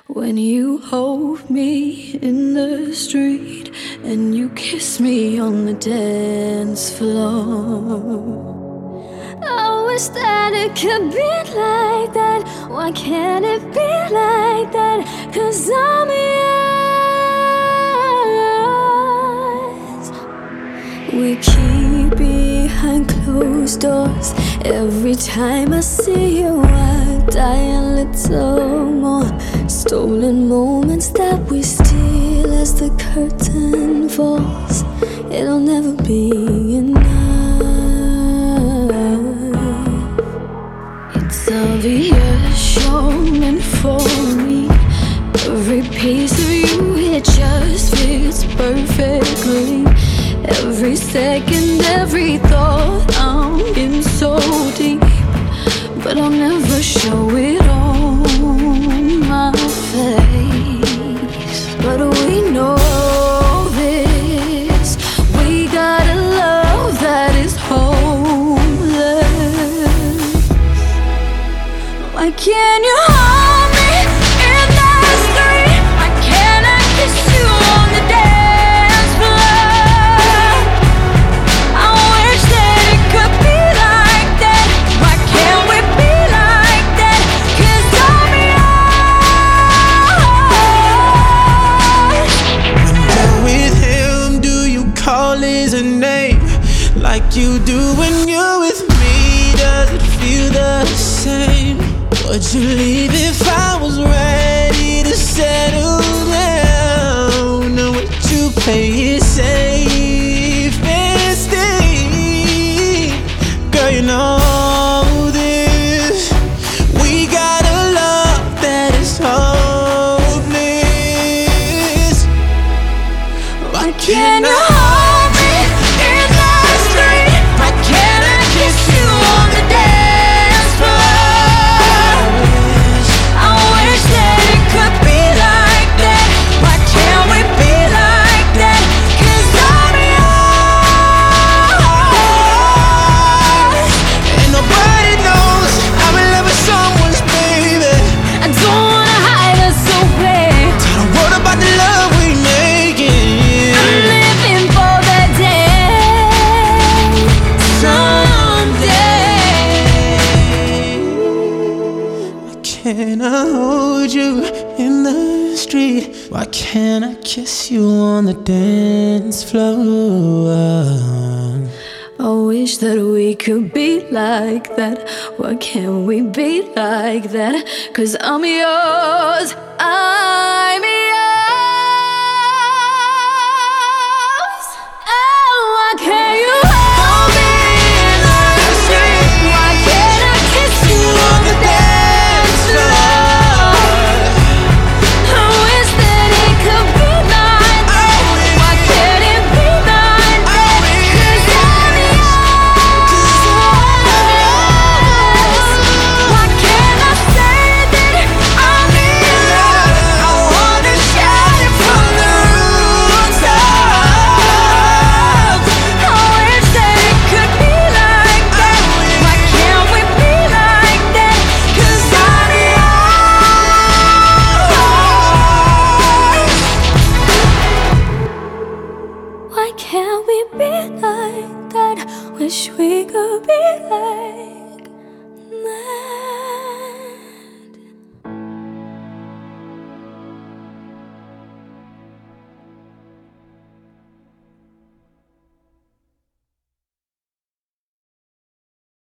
When you hold me in the street and you kiss me on the dance floor. I wish that it could be like that. Why can't it be like that? 'Cause I'm yours. We keep behind closed doors. Every time I see you, I die a little more. Stolen moments that we steal as the curtain falls. It'll never be enough. It's obvious you're meant for me. Every piece of you, it just fits perfectly. Every second, every thought, I'm in so deep. But I'll never show it on my face. But we know this. We got a love that is hopeless. Why can't you hold me in the street? Why can't I kiss you on the dance floor? I wish that it could be like that. Why can't we be like that? 'Cause I'm yours. When you're with him, do you call his name like you do when you're with me? Does it feel the same? Would you leave if I was ready to settle down? Or would you play it safe and stay? Girl, you know this. We got a love that is hopeless. Why can't you hold me in the street? Why can't I kiss you on the dance floor? I wish that it could be like that. Why can't we be like that? 'Cause I'm yours. And nobody knows I'm in love with someone's baby. I don't wanna hide us away. Don't worry about the love we making. I'm living for that day. Someday. Why can't I hold you in the street? Why can't I kiss you on the dance floor? I wish that we could be like that. Why can't we be like that? 'Cause I'm yours.